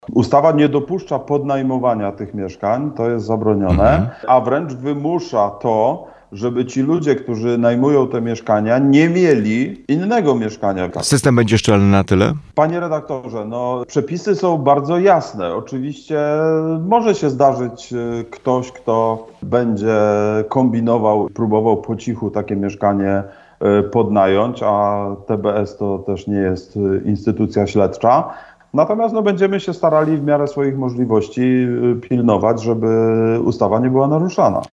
Ustawa nie dopuszcza podnajmowania tych mieszkań, to jest zabronione, a wręcz wymusza to, żeby ci ludzie, którzy najmują te mieszkania, nie mieli innego mieszkania. System będzie szczelny na tyle? Panie redaktorze, przepisy są bardzo jasne. Oczywiście może się zdarzyć ktoś, kto będzie kombinował, próbował po cichu takie mieszkanie podnająć, a TBS to też nie jest instytucja śledcza. Natomiast będziemy się starali w miarę swoich możliwości pilnować, żeby ustawa nie była naruszana.